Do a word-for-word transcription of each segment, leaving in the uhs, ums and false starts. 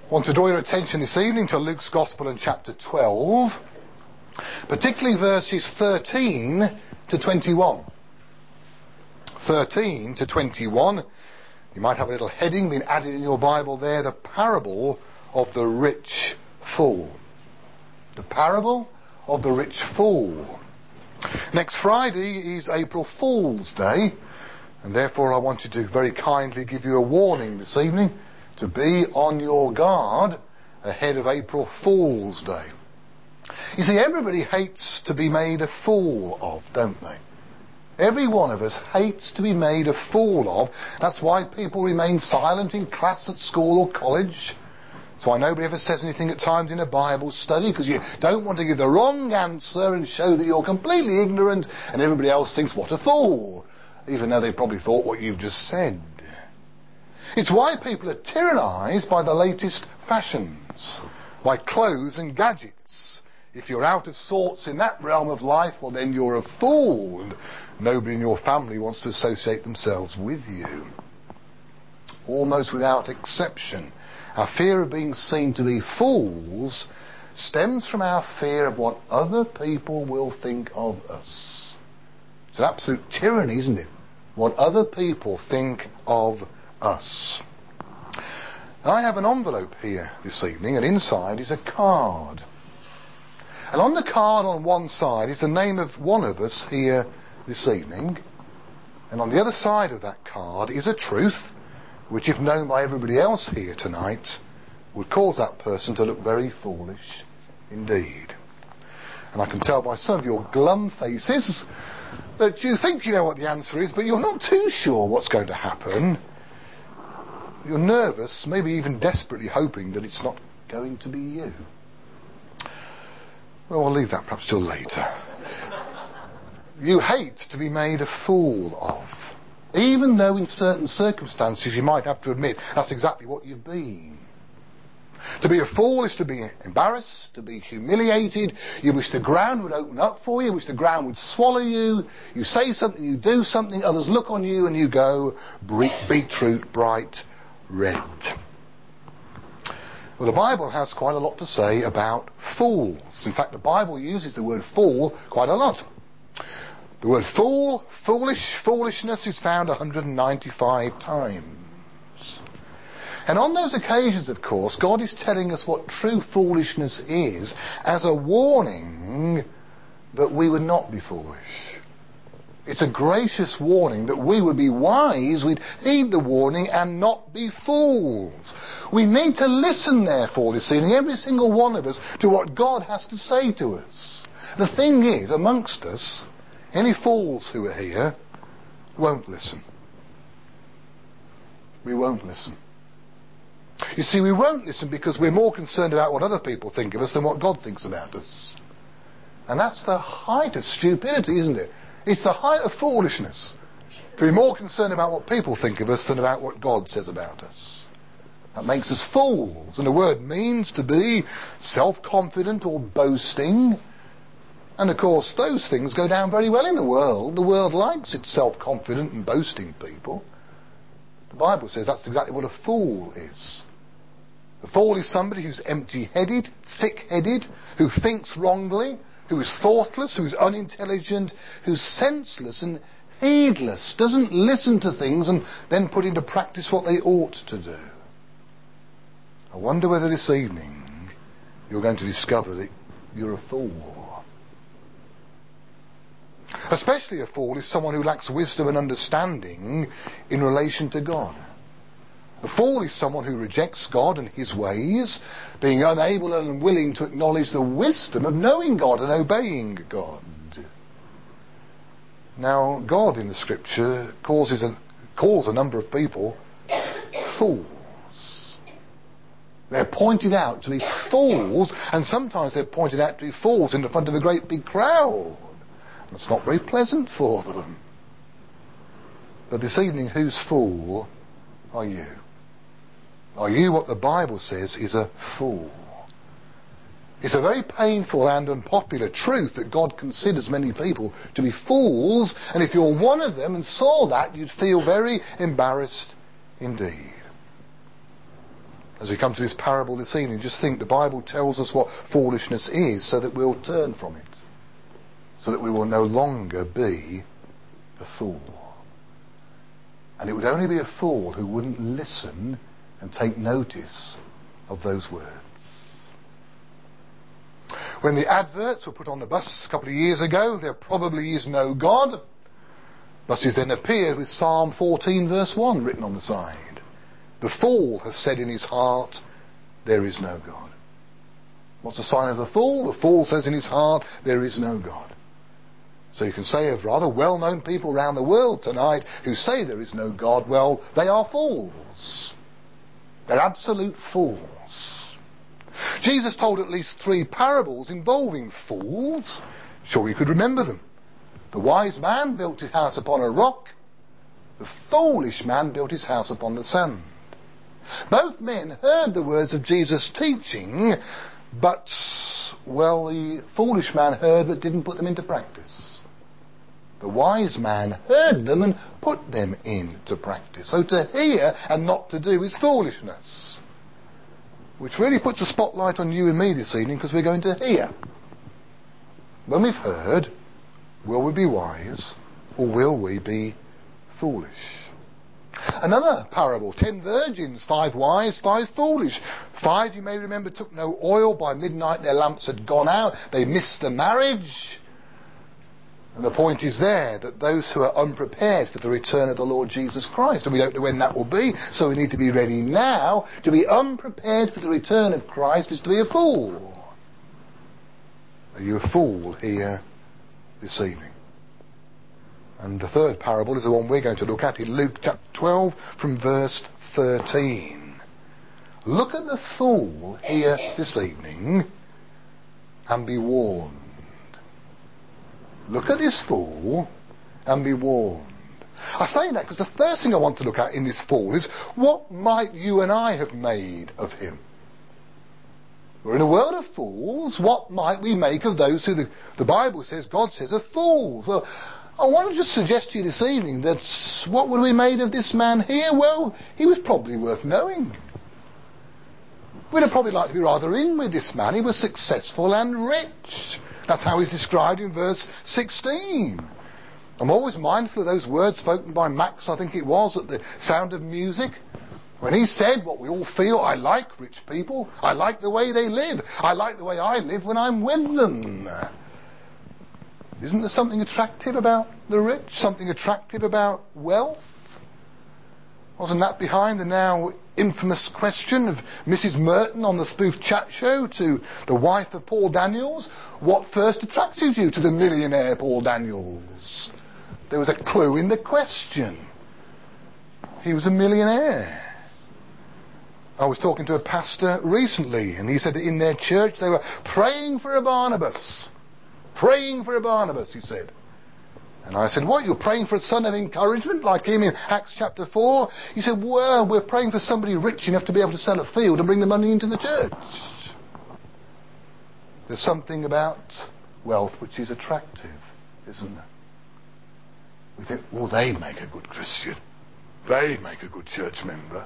I want to draw your attention this evening to Luke's Gospel in chapter twelve, particularly verses thirteen to twenty-one. thirteen to twenty-one. You might have a little heading been added in your Bible there, the parable of the rich fool. The parable of the rich fool. Next Friday is April Fool's Day, and therefore I wanted to very kindly give you a warning this evening to be on your guard ahead of April Fool's Day. You see, everybody hates to be made a fool of, don't they? Every one of us hates to be made a fool of. That's why people remain silent in class at school or college. That's why nobody ever says anything at times in a Bible study, because you don't want to give the wrong answer and show that you're completely ignorant and everybody else thinks, what a fool, even though they probably thought what you've just said. It's why people are tyrannised by the latest fashions, by clothes and gadgets. If you're out of sorts in that realm of life, well then you're a fool, and nobody in your family wants to associate themselves with you. Almost without exception, our fear of being seen to be fools stems from our fear of what other people will think of us. It's an absolute tyranny, isn't it? What other people think of us. I have an envelope here this evening, and inside is a card. And on the card on one side is the name of one of us here this evening. And on the other side of that card is a truth, which if known by everybody else here tonight, would cause that person to look very foolish indeed. And I can tell by some of your glum faces that you think you know what the answer is, but you're not too sure what's going to happen. You're nervous, maybe even desperately hoping that it's not going to be you. Well, I'll leave that perhaps till later. You hate to be made a fool of, even though in certain circumstances you might have to admit that's exactly what you've been. To be a fool is to be embarrassed, to be humiliated. You wish the ground would open up for you, you wish the ground would swallow you. You say something, you do something, others look on you and you go beetroot bright red. Well, the Bible has quite a lot to say about fools. In fact, the Bible uses the word fool quite a lot. The word fool, foolish, foolishness is found one hundred ninety-five times. And on those occasions, of course, God is telling us what true foolishness is as a warning that we would not be foolish. It's a gracious warning that we would be wise, we'd heed the warning and not be fools. We need to listen, therefore, this evening, every single one of us, to what God has to say to us. The thing is, amongst us, any fools who are here won't listen. We won't listen. You see, we won't listen because we're more concerned about what other people think of us than what God thinks about us. And that's the height of stupidity, isn't it? It's the height of foolishness to be more concerned about what people think of us than about what God says about us. That makes us fools. And the word means to be self-confident or boasting. And of course, those things go down very well in the world. The world likes its self-confident and boasting people. The Bible says that's exactly what a fool is. A fool is somebody who's empty-headed, thick-headed, who thinks wrongly, who is thoughtless, who is unintelligent, who's senseless and heedless, doesn't listen to things and then put into practice what they ought to do. I wonder whether this evening you're going to discover that you're a fool. Especially a fool is someone who lacks wisdom and understanding in relation to God. A fool is someone who rejects God and his ways, being unable and unwilling to acknowledge the wisdom of knowing God and obeying God. Now, God in the Scripture causes a, calls a number of people fools. They're pointed out to be fools, and sometimes they're pointed out to be fools in the front of a great big crowd. It's not very pleasant for them. But this evening, whose fool are you? Are you what the Bible says is a fool? It's a very painful and unpopular truth that God considers many people to be fools, and if you're one of them and saw that, you'd feel very embarrassed indeed. As we come to this parable this evening, just think the Bible tells us what foolishness is so that we'll turn from it. So that we will no longer be a fool. And it would only be a fool who wouldn't listen and take notice of those words. When the adverts were put on the bus a couple of years ago, there probably is no God. Buses then appeared with Psalm fourteen verse one written on the side. The fool has said in his heart, there is no God. What's the sign of the fool? The fool says in his heart, there is no God. So you can say of rather well-known people around the world tonight who say there is no God, well, they are fools. They're absolute fools. Jesus told at least three parables involving fools. Sure, you could remember them. The wise man built his house upon a rock. The foolish man built his house upon the sand. Both men heard the words of Jesus' teaching, but, well, the foolish man heard but didn't put them into practice. The wise man heard them and put them into practice. So to hear and not to do is foolishness. Which really puts a spotlight on you and me this evening, because we're going to hear. When we've heard, will we be wise or will we be foolish? Another parable, ten virgins, five wise, five foolish. Five, you may remember, took no oil. By midnight their lamps had gone out. They missed the marriage. And the point is there that those who are unprepared for the return of the Lord Jesus Christ, and we don't know when that will be, so we need to be ready now. To be unprepared for the return of Christ is to be a fool. Are you a fool here this evening? And the third parable is the one we're going to look at in Luke chapter twelve from verse thirteen. Look at the fool here this evening and be warned. Look at this fool and be warned. I say that because the first thing I want to look at in this fool is, what might you and I have made of him? We're in a world of fools. What might we make of those who the, the Bible says, God says, are fools? Well, I want to just suggest to you this evening that what would we made of this man here? Well, he was probably worth knowing. We'd have probably liked to be rather in with this man. He was successful and rich. That's how he's described in verse sixteen. I'm always mindful of those words spoken by Max, I think it was, at the Sound of Music. When he said what we all feel, I like rich people. I like the way they live. I like the way I live when I'm with them. Isn't there something attractive about the rich? Something attractive about wealth? Wasn't that behind the now infamous question of Missus Merton on the Spoof Chat Show to the wife of Paul Daniels? What first attracted you to the millionaire Paul Daniels? There was a clue in the question. He was a millionaire. I was talking to a pastor recently, and he said that in their church they were praying for a Barnabas. Praying for a Barnabas, he said. And I said, what, you're praying for a son of encouragement like him in Acts chapter four? He said, well, we're praying for somebody rich enough to be able to sell a field and bring the money into the church. There's something about wealth which is attractive, isn't there? We think, well, they make a good Christian. They make a good church member.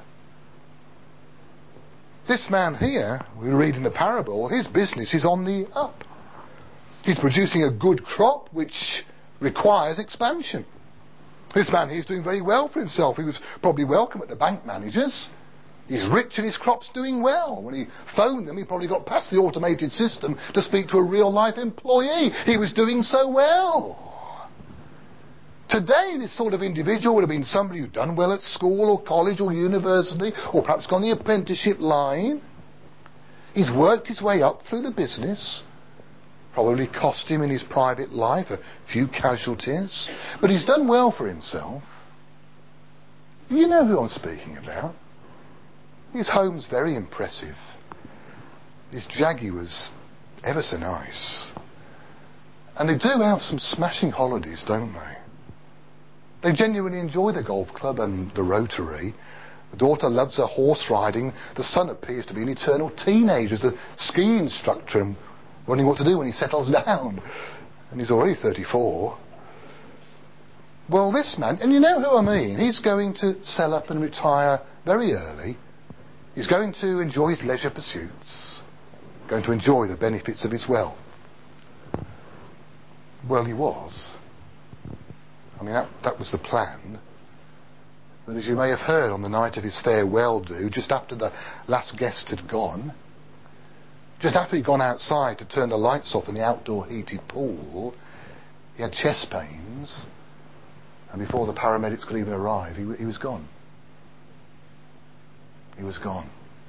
This man here, we read in the parable, his business is on the up. He's producing a good crop which requires expansion. This man he's doing very well for himself. He was probably welcome at the bank managers. He's rich and his crop's doing well. When he phoned them, he probably got past the automated system to speak to a real life employee. He was doing so well. Today, this sort of individual would have been somebody who'd done well at school or college or university, or perhaps gone the apprenticeship line. He's worked his way up through the business. Probably cost him in his private life a few casualties. But he's done well for himself. You know who I'm speaking about. His home's very impressive. His Jaguar's ever so nice. And they do have some smashing holidays, don't they? They genuinely enjoy the golf club and the Rotary. The daughter loves her horse riding. The son appears to be an eternal teenager as a ski instructor and wondering what to do when he settles down. And he's already thirty-four. Well, this man, and you know who I mean, he's going to sell up and retire very early. He's going to enjoy his leisure pursuits, going to enjoy the benefits of his wealth. Well, he was. I mean, that, that was the plan. But as you may have heard on the night of his farewell do, just after the last guest had gone, just after he'd gone outside to turn the lights off in the outdoor heated pool, he had chest pains, and before the paramedics could even arrive, he, he was gone. He was gone.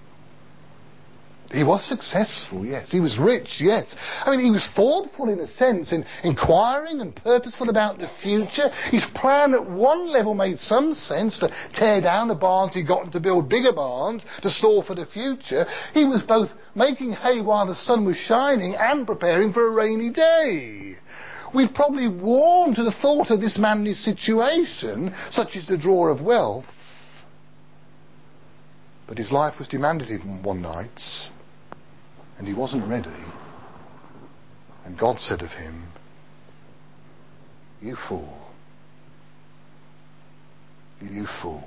He was successful, yes. He was rich, yes. I mean, he was thoughtful in a sense, in inquiring and purposeful about the future. His plan at one level made some sense, to tear down the barns he'd gotten to build bigger barns to store for the future. He was both making hay while the sun was shining and preparing for a rainy day. We'd probably warm to the thought of this man and his situation, such is the draw of wealth. But his life was demanded of him one night, and he wasn't ready. And God said of him, "You fool. You fool."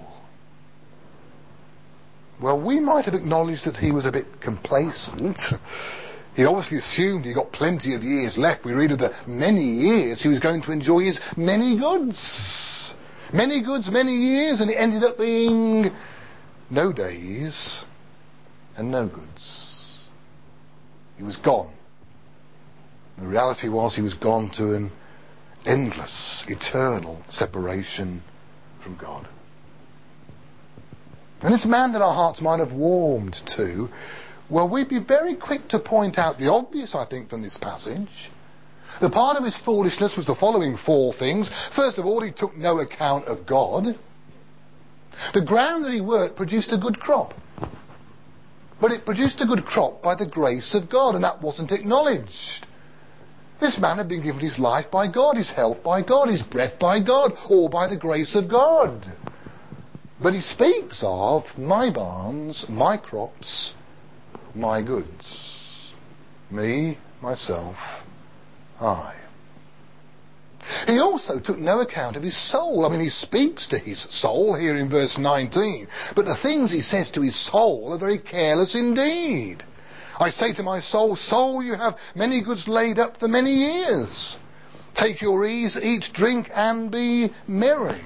Well, we might have acknowledged that he was a bit complacent. He obviously assumed he got plenty of years left. We read of the many years he was going to enjoy his many goods. Many goods, many years, and it ended up being no days and no goods. He was gone. The reality was he was gone to an endless, eternal separation from God. And this man that our hearts might have warmed to, well, we'd be very quick to point out the obvious, I think, from this passage. The part of his foolishness was the following four things. First of all, he took no account of God. The ground that he worked produced a good crop. But it produced a good crop by the grace of God, and that wasn't acknowledged. This man had been given his life by God, his health by God, his breath by God, all by the grace of God. But he speaks of my barns, my crops, my goods. Me, myself, I. He also took no account of his soul. I mean, he speaks to his soul here in verse nineteen. But the things he says to his soul are very careless indeed. I say to my soul, soul, you have many goods laid up for many years. Take your ease, eat, drink, and be merry.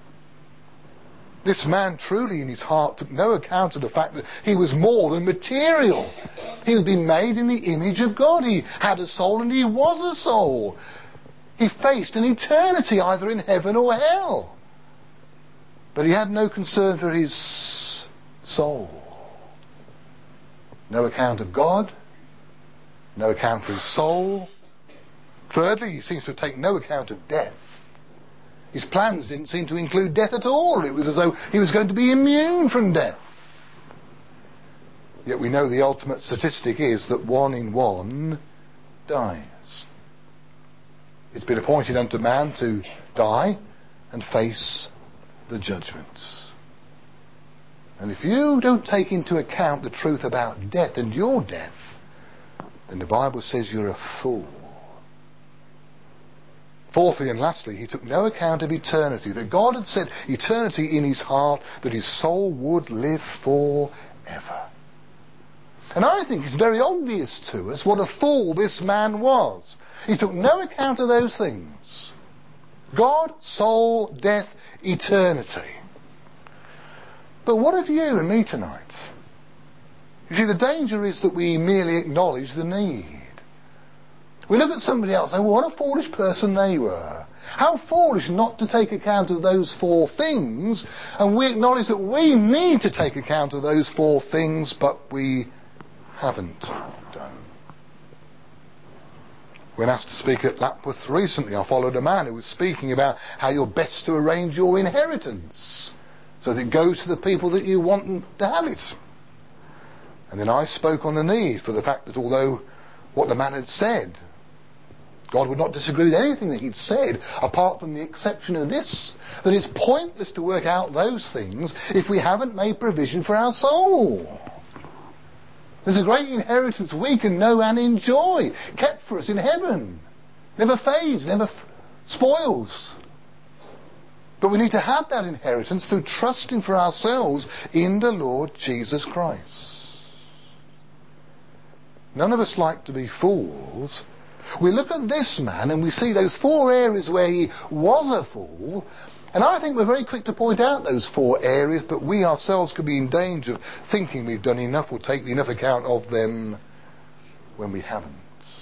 This man truly in his heart took no account of the fact that he was more than material. He had been made in the image of God. He had a soul and he was a soul. He faced an eternity either in heaven or hell. But he had no concern for his soul. No account of God. No account for his soul. Thirdly, he seems to take no account of death. His plans didn't seem to include death at all. It was as though he was going to be immune from death. Yet we know the ultimate statistic is that one in one dies. It's been appointed unto man to die and face the judgments. And if you don't take into account the truth about death and your death, then the Bible says you're a fool. Fourthly and lastly, he took no account of eternity, that God had set eternity in his heart, that his soul would live forever. And I think it's very obvious to us what a fool this man was. He took no account of those things. God, soul, death, eternity. But what of you and me tonight? You see, the danger is that we merely acknowledge the need. We look at somebody else and say, well, what a foolish person they were. How foolish not to take account of those four things. And we acknowledge that we need to take account of those four things, but we haven't done. When asked to speak at Lapworth recently, I followed a man who was speaking about how you're best to arrange your inheritance so that it goes to the people that you want to have it. And then I spoke on the need for the fact that although what the man had said, God would not disagree with anything that he'd said, apart from the exception of this, that it's pointless to work out those things if we haven't made provision for our soul. There's a great inheritance we can know and enjoy, kept for us in heaven. Never fades, never f- spoils. But we need to have that inheritance through trusting for ourselves in the Lord Jesus Christ. None of us like to be fools. We look at this man and we see those four areas where he was a fool, and I think we're very quick to point out those four areas, but we ourselves could be in danger of thinking we've done enough or taken enough account of them when we haven't.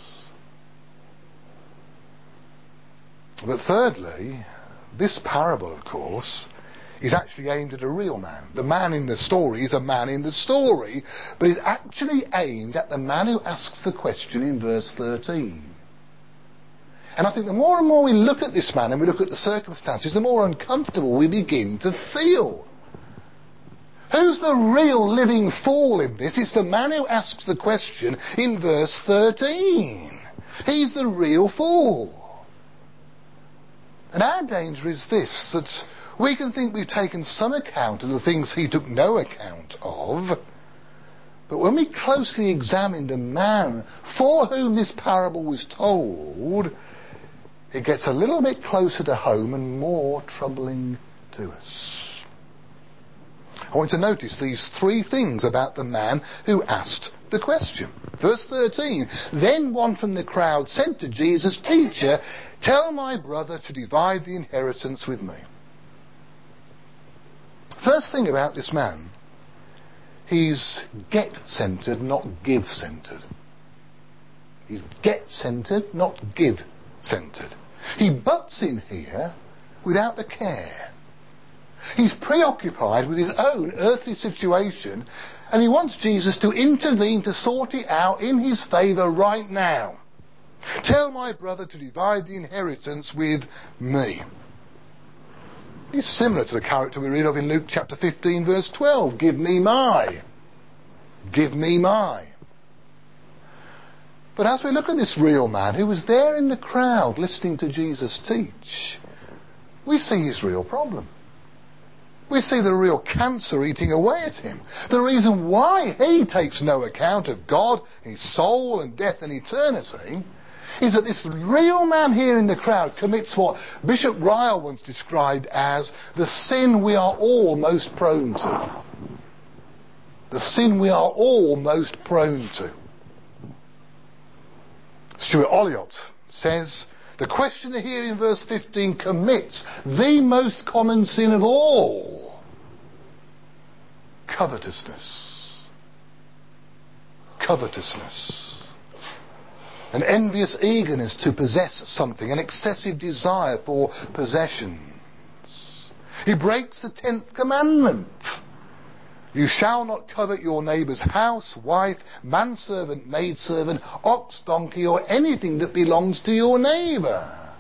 But thirdly, this parable, of course, is actually aimed at a real man. The man in the story is a man in the story, but is actually aimed at the man who asks the question in verse thirteen. And I think the more and more we look at this man and we look at the circumstances, the more uncomfortable we begin to feel. Who's the real living fool in this? It's the man who asks the question in verse thirteen. He's the real fool. And our danger is this, that we can think we've taken some account of the things he took no account of, but when we closely examine the man for whom this parable was told, it gets a little bit closer to home and more troubling to us. I want to notice these three things about the man who asked the question. Verse thirteen, then one from the crowd said to Jesus, "Teacher, tell my brother to divide the inheritance with me." First thing about this man, he's get-centred, not give-centred. He's get-centred, not give-centred. He butts in here without the care. He's preoccupied with his own earthly situation, and he wants Jesus to intervene to sort it out in his favour right now. Tell my brother to divide the inheritance with me. He's similar to the character we read of in Luke chapter fifteen verse twelve. Give me my. Give me my. But as we look at this real man who was there in the crowd listening to Jesus teach, we see his real problem. We see the real cancer eating away at him. The reason why he takes no account of God, his soul and death and eternity, is that this real man here in the crowd commits what Bishop Ryle once described as the sin we are all most prone to. The sin we are all most prone to. Stuart Olliott says, the questioner here in verse fifteen commits the most common sin of all. Covetousness. Covetousness. An envious eagerness to possess something, an excessive desire for possessions. He breaks the tenth commandment. You shall not covet your neighbour's house, wife, manservant, maidservant, ox, donkey, or anything that belongs to your neighbour.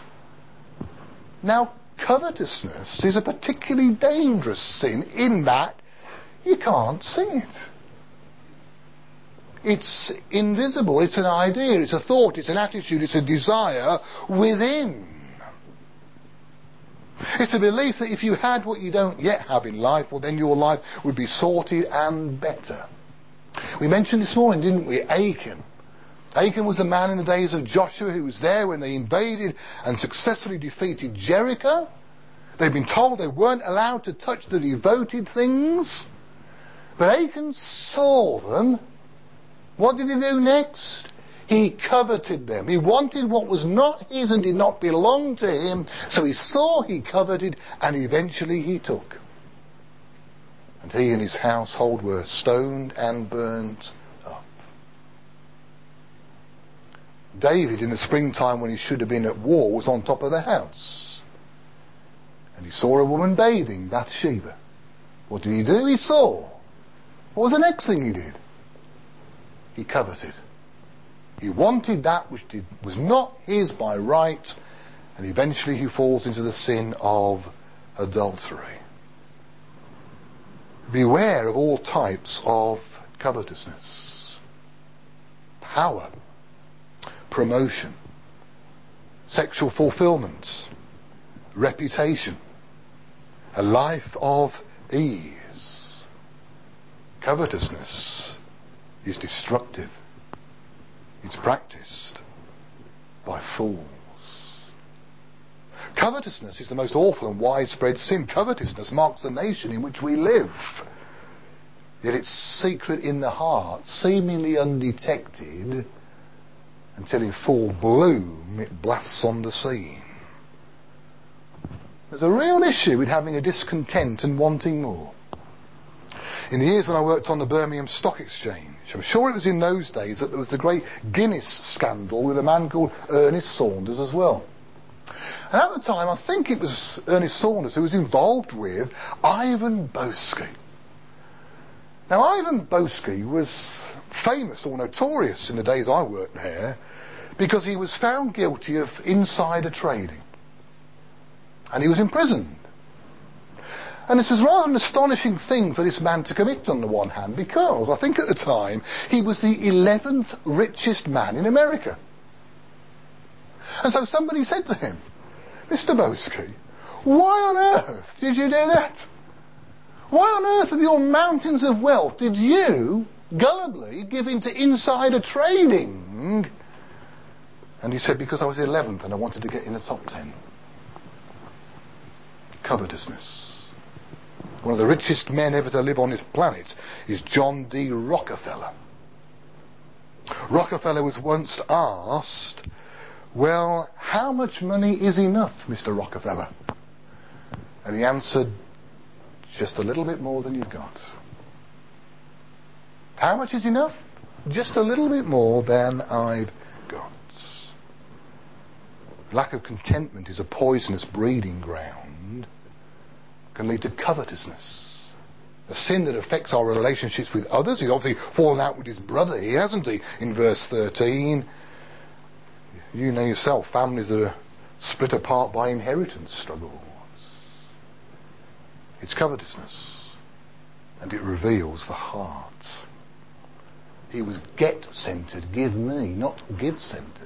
Now, covetousness is a particularly dangerous sin in that you can't see it. It's invisible, it's an idea, it's a thought, it's an attitude, it's a desire within. It's a belief that if you had what you don't yet have in life, well then your life would be sorted and better. We mentioned this morning, didn't we, Achan. Achan was a man in the days of Joshua who was there when they invaded and successfully defeated Jericho. They'd been told they weren't allowed to touch the devoted things. But Achan saw them. What did he do next? He coveted them. He wanted what was not his and did not belong to him. So he saw, he coveted, and eventually he took. And he and his household were stoned and burnt up. David, in the springtime when he should have been at war, was on top of the house. And he saw a woman bathing, Bathsheba. What did he do? He saw. What was the next thing he did? He coveted. He wanted that which did, was not his by right, and eventually he falls into the sin of adultery. Beware of all types of covetousness. Power, promotion, sexual fulfillment, reputation, a life of ease. Covetousness is destructive. It's practiced by fools. Covetousness is the most awful and widespread sin. Covetousness marks the nation in which we live. Yet it's secret in the heart, seemingly undetected, until in full bloom it blasts on the scene. There's a real issue with having a discontent and wanting more. In the years when I worked on the Birmingham Stock Exchange, I'm sure it was in those days that there was the great Guinness scandal with a man called Ernest Saunders as well. And at the time, I think it was Ernest Saunders who was involved with Ivan Boesky. Now, Ivan Boesky was famous or notorious in the days I worked there because he was found guilty of insider trading. And he was imprisoned. And this was rather an astonishing thing for this man to commit on the one hand, because I think at the time he was the eleventh richest man in America. And so somebody said to him, Mister Boesky, why on earth did you do that? Why on earth with your mountains of wealth did you gullibly give in to insider trading? And he said, because I was the eleventh and I wanted to get in the top ten. Covetousness. One of the richest men ever to live on this planet is John D. Rockefeller. Rockefeller was once asked, well, how much money is enough, Mister Rockefeller? And he answered, just a little bit more than you've got. How much is enough? Just a little bit more than I've got. Lack of contentment is a poisonous breeding ground. Can lead to covetousness. A sin that affects our relationships with others. He's obviously fallen out with his brother here, hasn't he? In verse thirteen. You know yourself, families that are split apart by inheritance struggles. It's covetousness. And it reveals the heart. He was get-centered, give me, not give-centered.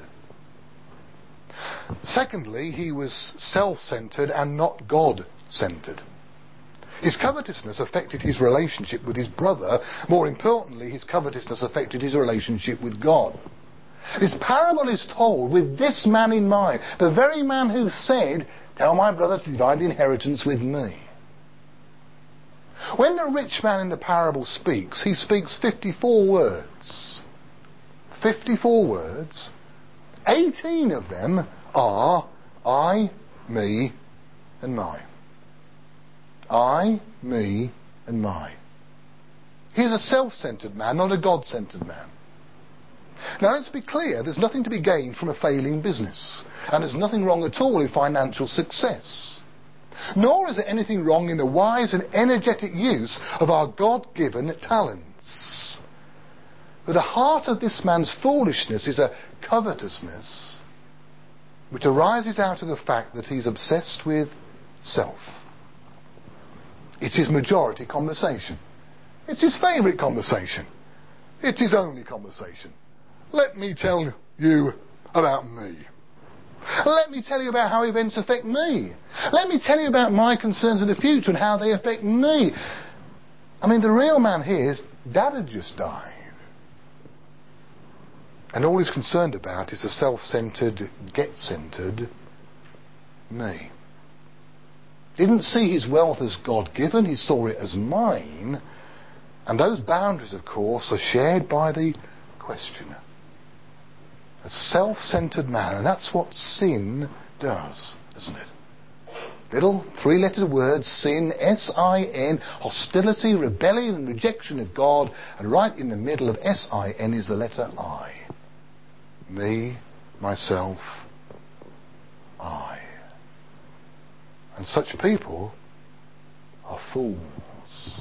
Secondly, he was self-centered and not God-centered. His covetousness affected his relationship with his brother. More importantly, his covetousness affected his relationship with God. This parable is told with this man in mind, the very man who said, tell my brother to divide the inheritance with me. When the rich man in the parable speaks, he speaks fifty-four words. fifty-four words. eighteen of them are I, me, and my. I, me, and my. He's a self-centered man, not a God-centered man. Now let's be clear, there's nothing to be gained from a failing business. And there's nothing wrong at all in financial success. Nor is there anything wrong in the wise and energetic use of our God-given talents. But the heart of this man's foolishness is a covetousness which arises out of the fact that he's obsessed with self. It's his majority conversation. It's his favourite conversation. It's his only conversation. Let me tell you about me. Let me tell you about how events affect me. Let me tell you about my concerns in the future and how they affect me. I mean, the real man here is Dad had just died. And all he's concerned about is the self-centred, get-centred me. He didn't see his wealth as God-given, he saw it as mine. And those boundaries, of course, are shared by the questioner. A self-centred man, and that's what sin does, isn't it? Little three-lettered word, sin, S I N, hostility, rebellion and rejection of God, and right in the middle of S I N is the letter I. Me, myself, I. And such people are fools.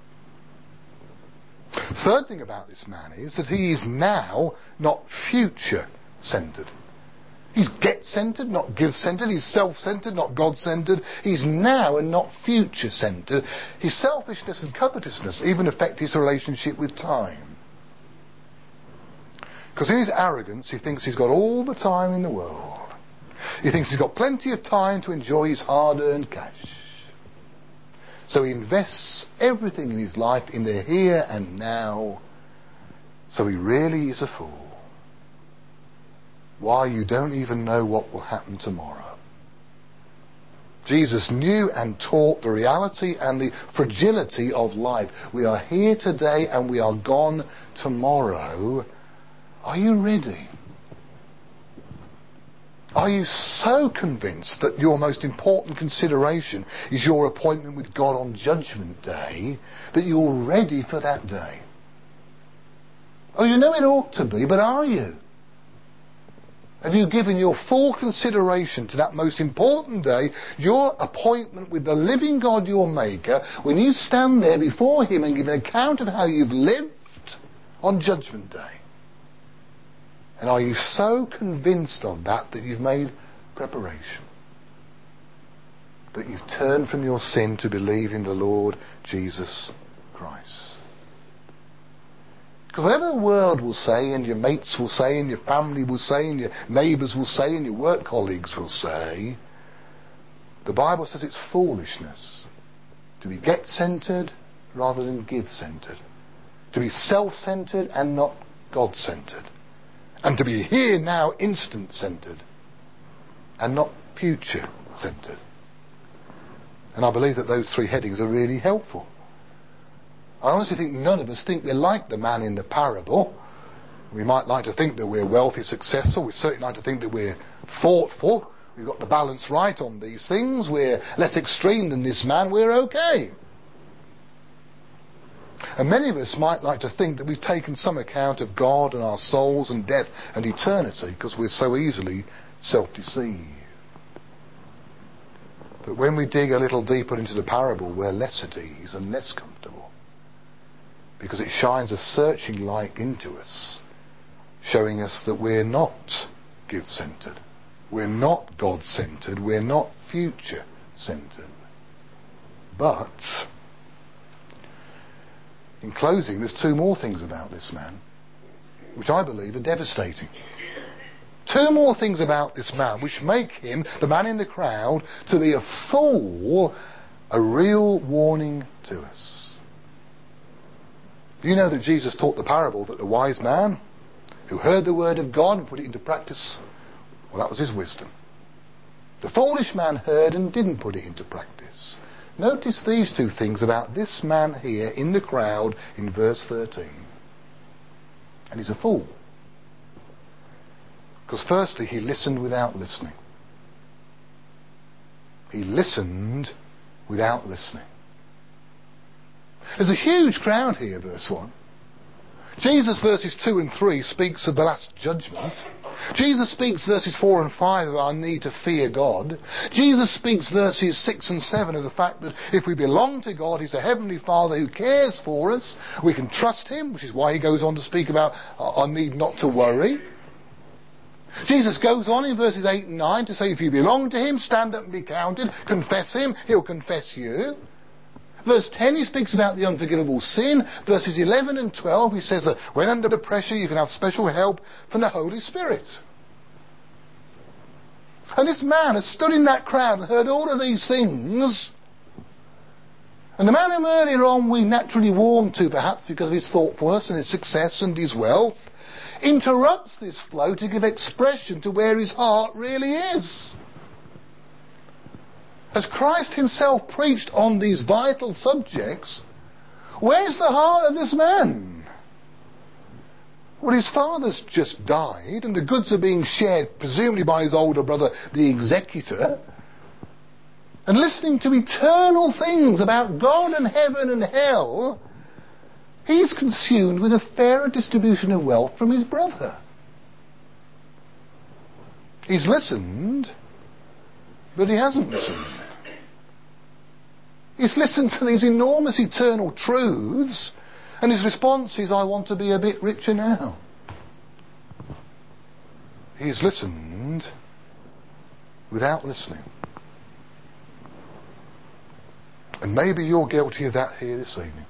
Third thing about this man is that he is now not future-centred. He's get-centred, not give-centred. He's self-centred, not God-centred. He's now and not future-centred. His selfishness and covetousness even affect his relationship with time. Because in his arrogance, he thinks he's got all the time in the world. He thinks he's got plenty of time to enjoy his hard-earned cash. So he invests everything in his life in the here and now. So he really is a fool. Why, you don't even know what will happen tomorrow. Jesus knew and taught the reality and the fragility of life. We are here today and we are gone tomorrow. Are you ready? Are you so convinced that your most important consideration is your appointment with God on Judgment Day that you're ready for that day? Oh, you know it ought to be, but are you? Have you given your full consideration to that most important day, your appointment with the living God, your Maker, when you stand there before Him and give an account of how you've lived on Judgment Day? And are you so convinced of that that you've made preparation? That you've turned from your sin to believe in the Lord Jesus Christ? Because whatever the world will say, and your mates will say, and your family will say, and your neighbours will say, and your work colleagues will say, the Bible says it's foolishness to be get-centred rather than give-centred. To be self-centred and not God-centred. And to be here now instant-centred and not future-centred. And I believe that those three headings are really helpful. I honestly think none of us think we're like the man in the parable. We might like to think that we're wealthy, successful. We certainly like to think that we're thoughtful. We've got the balance right on these things. We're less extreme than this man. We're okay. And many of us might like to think that we've taken some account of God and our souls and death and eternity because we're so easily self-deceived. But when we dig a little deeper into the parable, we're less at ease and less comfortable. Because it shines a searching light into us, showing us that we're not give-centred. We're not God-centred. We're not future-centred. But in closing, there's two more things about this man which I believe are devastating. Two more things about this man which make him, the man in the crowd, to be a fool, a real warning to us. Do you know that Jesus taught the parable that the wise man who heard the word of God and put it into practice, well, that was his wisdom. The foolish man heard and didn't put it into practice. Notice these two things about this man here in the crowd in verse thirteen. And he's a fool. Because firstly, he listened without listening. He listened without listening. There's a huge crowd here, verse one. Jesus, verses two and three, speaks of the last judgment. Jesus speaks, verses four and five, of our need to fear God. Jesus speaks, verses six and seven, of the fact that if we belong to God, He's a Heavenly Father who cares for us. We can trust Him, which is why He goes on to speak about our need not to worry. Jesus goes on in verses eight and nine to say, if you belong to Him, stand up and be counted. Confess Him, He'll confess you. Verse ten, he speaks about the unforgivable sin. Verses eleven and twelve, he says that when under the pressure, you can have special help from the Holy Spirit. And this man has stood in that crowd and heard all of these things. And the man whom earlier on we naturally warmed to, perhaps because of his thoughtfulness and his success and his wealth, interrupts this flow to give expression to where his heart really is. As Christ Himself preached on these vital subjects, where's the heart of this man? Well, his father's just died, and the goods are being shared, presumably by his older brother, the executor. And listening to eternal things about God and heaven and hell, he's consumed with a fairer distribution of wealth from his brother. He's listened, but he hasn't listened. He's listened to these enormous eternal truths, and his response is, I want to be a bit richer now. He's listened without listening. And maybe you're guilty of that here this evening.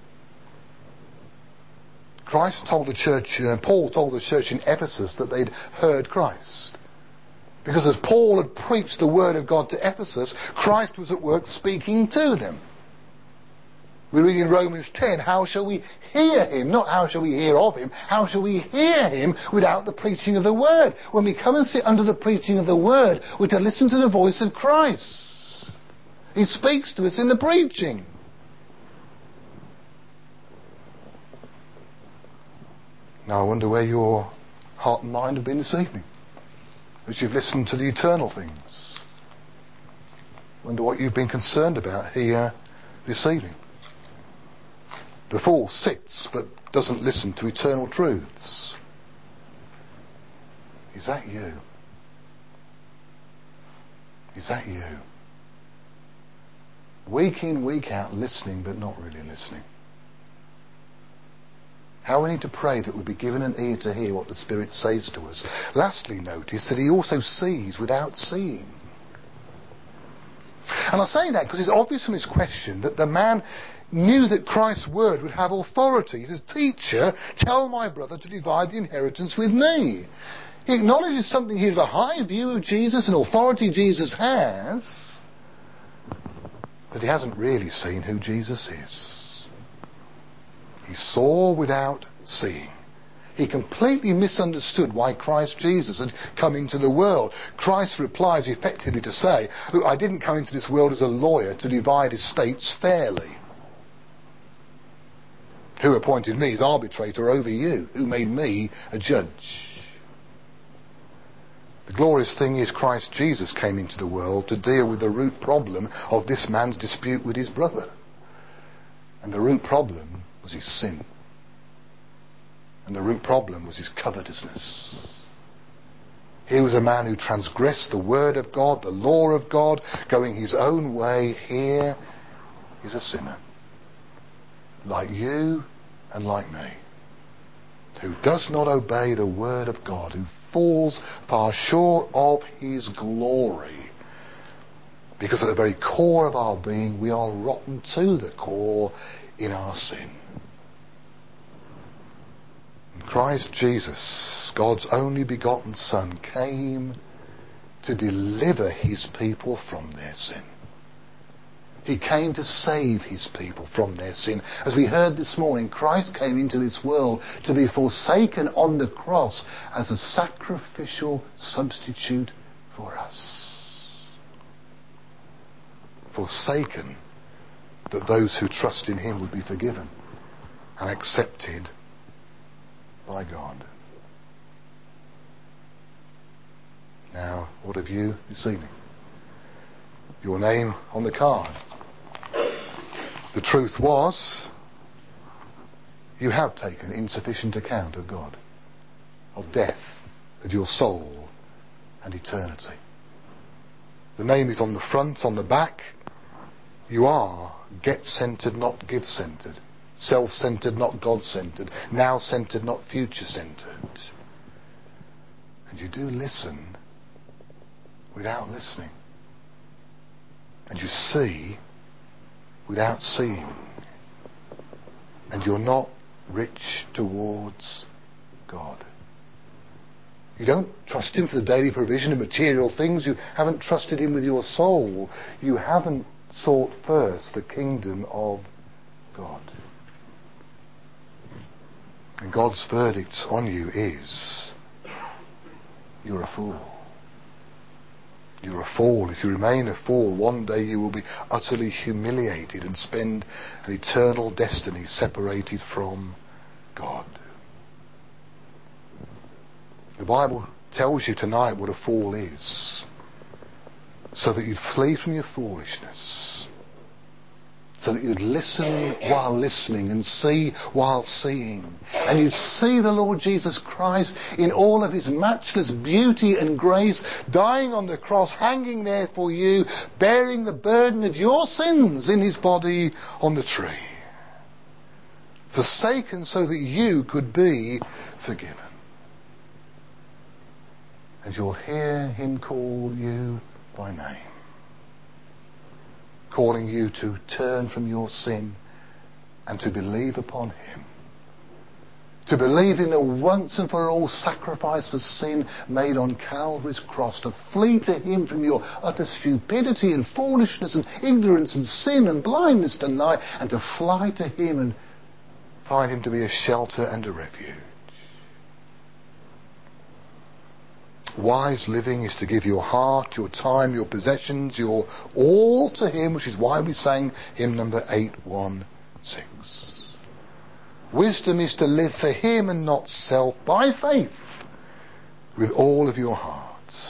Christ told the church, uh, Paul told the church in Ephesus that they'd heard Christ. Because as Paul had preached the word of God to Ephesus, Christ was at work speaking to them. We read in Romans ten, how shall we hear Him? Not how shall we hear of Him. How shall we hear Him without the preaching of the word? When we come and sit under the preaching of the word, we're to listen to the voice of Christ. He speaks to us in the preaching. Now I wonder where your heart and mind have been this evening, as you've listened to the eternal things. I wonder what you've been concerned about here this evening. The fool sits but doesn't listen to eternal truths. Is that you? Is that you? Week in, week out, listening but not really listening. How we need to pray that we'd be given an ear to hear what the Spirit says to us. Lastly, notice that he also sees without seeing. And I say that because it's obvious from his question that the man knew that Christ's word would have authority. He says, "Teacher, tell my brother to divide the inheritance with me." He acknowledges something here of a high view of Jesus and authority Jesus has, but he hasn't really seen who Jesus is. He saw without seeing. He completely misunderstood why Christ Jesus had come into the world. Christ replies effectively to say, "Look, I didn't come into this world as a lawyer to divide estates fairly. Who appointed me as arbitrator over you? Who made me a judge?" The glorious thing is Christ Jesus came into the world to deal with the root problem of this man's dispute with his brother. And the root problem was his sin. And the root problem was his covetousness. Here was a man who transgressed the word of God, the law of God, going his own way. Here is a sinner, like you and like me, who does not obey the word of God, who falls far short of his glory, because at the very core of our being we are rotten to the core in our sin. And Christ Jesus, God's only begotten Son, came to deliver his people from their sin. He came to save his people from their sin. As we heard this morning, Christ came into this world to be forsaken on the cross as a sacrificial substitute for us. Forsaken that those who trust in him would be forgiven and accepted by God. Now, what have you this evening? Your name on the card. The truth was, you have taken insufficient account of God, of death, of your soul and eternity. The name is on the front, on the back. You are get-centred, not give-centred. Self-centred, not God-centred. Now-centred, not future-centred. And you do listen without listening. And you see without seeing. And you're not rich towards God. You don't trust him for the daily provision of material things. You haven't trusted him with your soul. You haven't sought first the kingdom of God. And God's verdict on you is, you're a fool. You're a fool. If you remain a fool, one day you will be utterly humiliated and spend an eternal destiny separated from God. The Bible tells you tonight what a fool is, so that you'd flee from your foolishness, so that you'd listen while listening and see while seeing, and you'd see the Lord Jesus Christ in all of his matchless beauty and grace, dying on the cross, hanging there for you, bearing the burden of your sins in his body on the tree, forsaken so that you could be forgiven. And you'll hear him call you by name, calling you to turn from your sin and to believe upon him, to believe in the once and for all sacrifice for sin made on Calvary's cross, to flee to him from your utter stupidity and foolishness and ignorance and sin and blindness tonight, and to fly to him and find him to be a shelter and a refuge. Wise living is to give your heart, your time, your possessions, your all to Him, which is why we sang hymn number eight one six. Wisdom is to live for Him and not self, by faith, with all of your heart.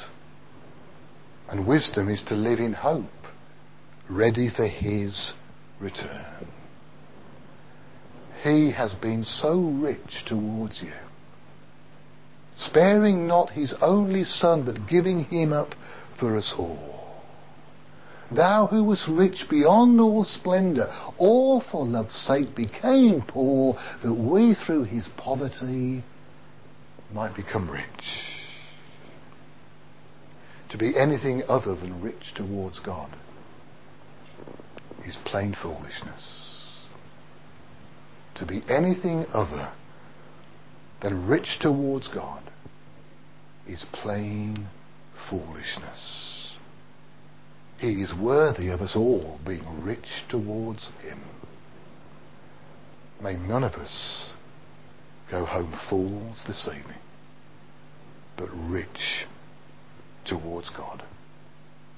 And wisdom is to live in hope, ready for His return. He has been so rich towards you, sparing not His only Son, but giving Him up for us all. Thou who wast rich beyond all splendour, all for love's sake became poor, that we through His poverty might become rich. To be anything other than rich towards God is plain foolishness. To be anything other than rich towards God is plain foolishness. He is worthy of us all being rich towards Him. May none of us go home fools this evening, but rich towards God.